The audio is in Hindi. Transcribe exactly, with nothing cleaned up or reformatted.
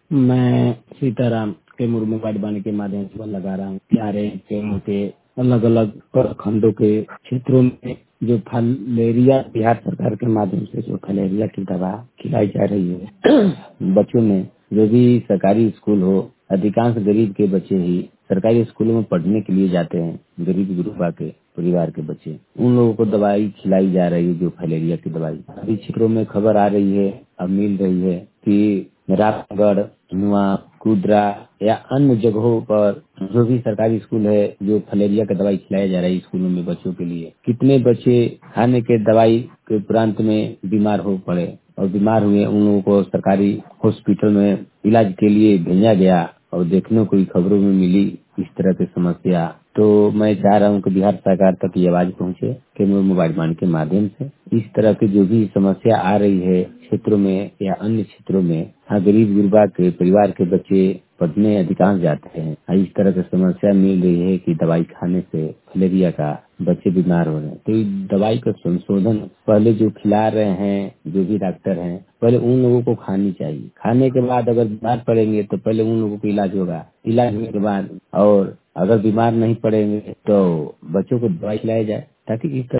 मैं सीताराम के मुर्मू बागवानी के माध्यम से बल लगा रहा हूँ। प्यारे गेहूं के अलग अलग प्रखंडों के क्षेत्रों में जो फलेरिया बिहार सरकार के माध्यम से जो फलेरिया की दवा खिलाई जा रही है बच्चों में, जो भी सरकारी स्कूल हो, अधिकांश गरीब के बच्चे ही सरकारी स्कूलों में पढ़ने के लिए जाते हैं। गरीब गुरुबा के परिवार के बच्चे, उन लोगों को दवाई खिलाई जा रही है जो फलेरिया की दवाई। अभी क्षेत्रों में खबर आ रही है, अब मिल रही है कि रामगढ़, नुआ, कुदरा या अन्य जगहों पर जो भी सरकारी स्कूल है जो फलेरिया का दवाई खिलाया जा रहा है स्कूलों में बच्चों के लिए, कितने बच्चे खाने के दवाई के उपरांत में बीमार हो पड़े और बीमार हुए, उन लोगों को सरकारी हॉस्पिटल में इलाज के लिए भेजा गया और देखने को खबरों में मिली इस तरह की समस्या। तो मैं चाह रहा हूं कि बिहार सरकार तक ये आवाज पहुंचे कि मोबाइल मान के माध्यम से इस तरह की जो भी समस्या आ रही है क्षेत्रों में या अन्य क्षेत्रों में, हाँ, गरीब गुरबा के परिवार के बच्चे पढ़ने अधिकांश जाते हैं, हाँ, इस तरह की समस्या मिल रही है कि दवाई खाने से फलेरिया का बच्चे बीमार हो रहे हैं। तो इस दवाई का संशोधन पहले जो खिला रहे हैं जो भी डॉक्टर हैं, पहले उन लोगों को खानी चाहिए। खाने के बाद अगर बीमार पड़ेंगे तो पहले उन लोगों को इलाज होगा, इलाज होने के बाद और अगर बीमार नहीं पड़ेंगे तो बच्चों को दवाई खिलाई जाए, ताकि इस